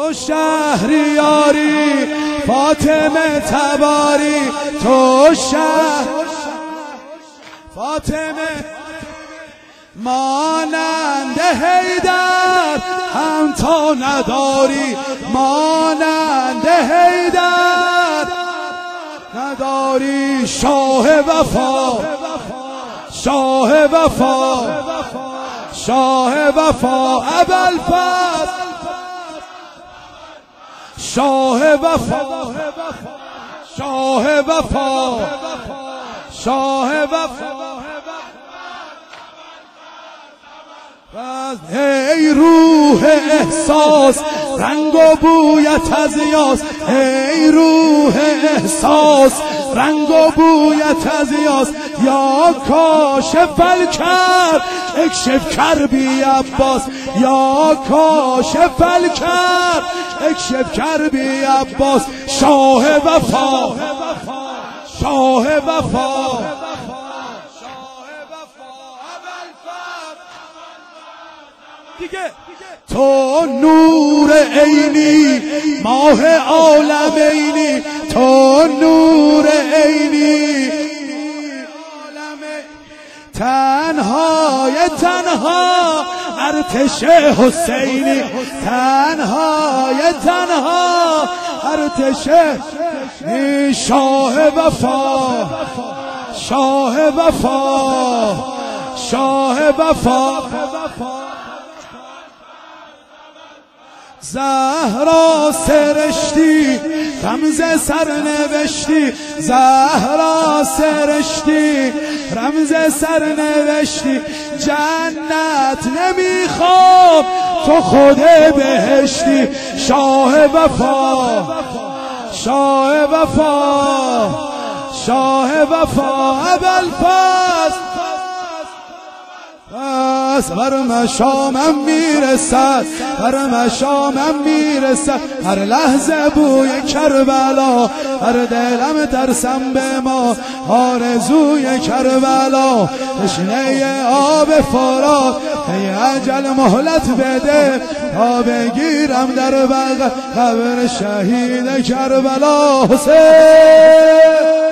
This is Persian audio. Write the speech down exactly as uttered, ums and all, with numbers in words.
شهریاری فاطمه تباری، تو شهر فاطمه مانند حیدر هم تا نداری، مانند حیدر نداری. شاه وفا شاه وفا شاه وفا ابوالفضل، شاه وفا شاه وفا شاه وفا. ای روح احساس رنگ و بویت از یاس، ای روح احساس رنگ و بویت از یاس. یا کاشف الکرب اکشف کربی عباس، یا کاشف الکرب اکشف کربی عباس. شاه وفا شاه وفا دیگه. تو نور عینی ماه عالمینی، تو نور عینی تنهای تنها ارتش حسینی، تنهای تنها ارتش. شاه وفا شاه وفا شاه وفا. زهرا سرشتی رمز سرنوشتی، زهرا سرشتی رمز سرنوشتی. جنت نمیخوام تو خود بهشتی. شاه وفا شاه وفا شاه وفا ابوالفضل. پس بر مشامم میرسد، بر مشامم میرسد هر لحظه بوی کربلا، هر دلم ترسم به ما آرزوی کربلا. تشنه آب فرات ای اجل مهلت بده تا بگیرم در بغل قبر شهید کربلا. حسین